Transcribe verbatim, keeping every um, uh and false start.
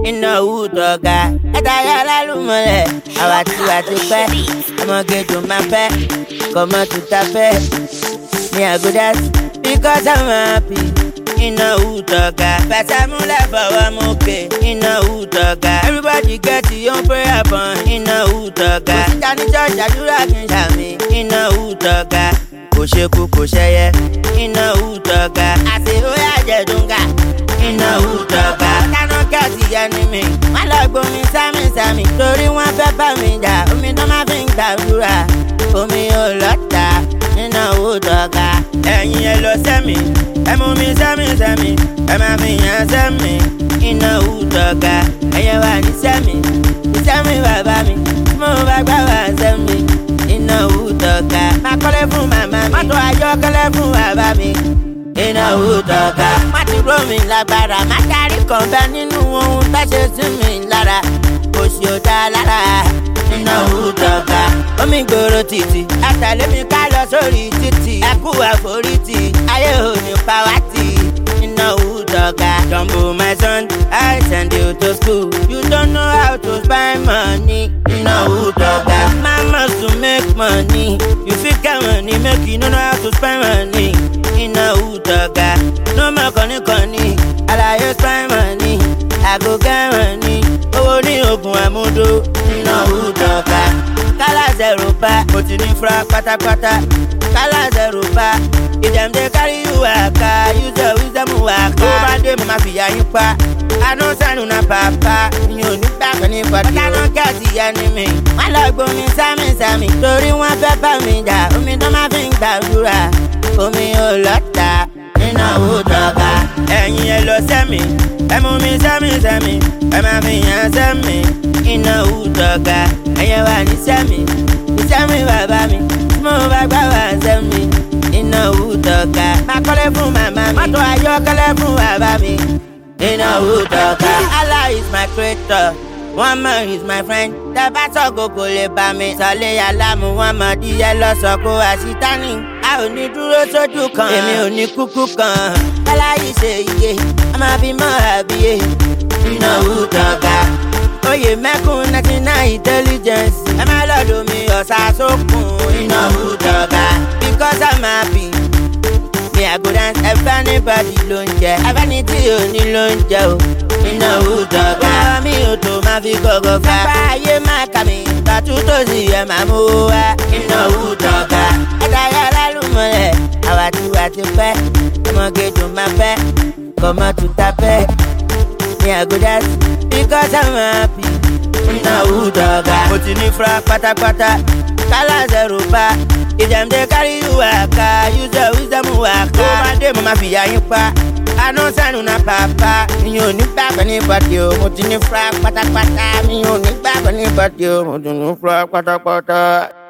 iná wù tọ̀gà. Ẹ̀dá yà lálùmọ̀lẹ̀, àwa tí wà ti pẹ́. Ọmọge tó máa fẹ́, kọ̀mọ́ tó ta fẹ́. Me I go dance because I'm happy. Iná wù tọ̀gà. Fẹsẹ̀ múlẹ̀ fọwọ́ mú ké. Iná wù tọ̀gà. Everybody get your own prayer point. Iná wù tọ̀gà. Kò síta ní church àdúrà kì í ṣàmì. Iná wù tọ̀gà. Kò ṣekú kò ṣẹyẹ. Iná wù tọ̀gà. Àṣé ó yà jẹ́ dùngà. Iná wù tọ̀gà. Kánú kẹ́sì yẹn ni mi. Wọ́n lọ gbomi sámi sámi. Torí wọ́n fẹ́ bá mi jà. Omi tó máa fi ń gbàdúrà. Omi ò lọ́ta. Iná wù tọ̀gà. Ẹ̀yin ẹ lọ sẹ́mi. Ẹ mú mi sẹ́mi sẹ́mi. Ẹ máa fi yàn sẹ́mi. Iná wù tọ̀gà. Ẹyẹ wà ní sẹ́mi. Ní sẹ́mi bàbá mi. Tí mo bá gbà wá sẹ́mi. Iná wù tọ̀gà. Má kọ́lé fún màmá mi. Mọ́tò ayọ́kẹ́lẹ́ fún bàbá mi. Iná wù tọ̀gà. Má ti ró mi lágbára. Má darí kan bẹ nínú ohun tá ṣe sí mi lára. Kò sí ò dá lára. Iná wù tọ̀gà. Omi gbòòrò títì. Àtàlé mi ká lọ sórí títì. Ẹ kú àforítì. Ayé ò ní pa wá tì. Iná wù tọ̀gà. Jumbo my son, I send you to school. You don't know how to spend money. Iná wù tọ̀gà. Mama to make money. You fit get money, make you no know how to spend money. Iná wù tọ̀gà. No more kọ́ni kọ́ni. Àlàyé spend money. I go get money. Owó ní oògùn àmúdó. Iná wù tọ̀gà. Kálá zero pa. Mo ti ní fura pátápátá. Kálá zero pa. If dem dey carry you waka, use your wisdom waka. Tó bá dé mo máa fìyà yín pa. Àánú sànù na pàpà. Mi ò ní gbàgbọ́ ní pàdé. Ọ̀gá náà kẹ́sì yẹn ni mi. Wọ́n lọ gbomi sámi sámi. Torí wọ́n fẹ́ bá mi jà. Omi tó máa fi ń gbàdúrà. Omi ò lọ́ta. Iná wù tọ̀gà. Ẹ̀yin ẹ lọ sẹ́mi. Ẹ mú mi sẹ́mi sẹ́mi. Ẹ máa fi yàn sẹ́mi. Iná wù tọ̀gà. Ẹyẹ wà ní sẹ́mi. Ní sẹ́mi bàbá mi. Tí mo bá gbà wá sẹ́mi. Iná wù tọ̀gà. Má kọ́lé fún màmá mi. Mọ́tò ayọ́kẹ́lẹ́ fún bàbá mi. Iná wù tọ̀gà. Allah is my creator. One man is my friend. Tẹ́ bá sọ̀kò kò lè bá mi. Sọlé alámù wọn mọ̀ díẹ̀ lọ́sọ̀kò àṣìtánì. A ò ní dúró sójú kan. Èmi ò ní kúkú kan. Aláyìí ṣe iye. A máa fi mọ́ àbíyé. Iná wù tọ̀gà. Oyè mẹ́kún national intelligence. Ẹ má lọ́dọ̀ mi ọ̀sà sókun. Iná wù tọ̀gà. Because I'm happy. Me I go dance. Ẹ̀fẹ́ anybody ló ń jẹ. Ẹ̀fẹ́ ni tí ò ní ló ń jẹ o. Iná wù tọ̀gà. Báwa mi ò tó máa fi gọ́gọ́ fà. Kápá ayé máa kà mí. Bàtú tó sì yẹ máa mú wá. Iná wù tọ̀gà. Ẹ̀dá yà lálùmọ̀lẹ̀. Àwa tí wà ti pẹ́. Ọmọge tó máa fẹ́. Kọ̀mọ́ tó ta fẹ́. Me I go dance because I'm happy. Iná wù tọ̀gà. Mo ti ní fura pátápátá. Kálá zero pa. If dem dey carry you waka, use your wisdom waka. Tó bá dé mo máa fìyà yín pa. Àánú sànù na pàpà. Mi ò ní gbàgbọ́ ní bọ́dì o. Mo ti ní fura pátápátá. Mi ò ní gbàgbọ́ ní bọ́dì o. Mo ti ní fura pátápátá.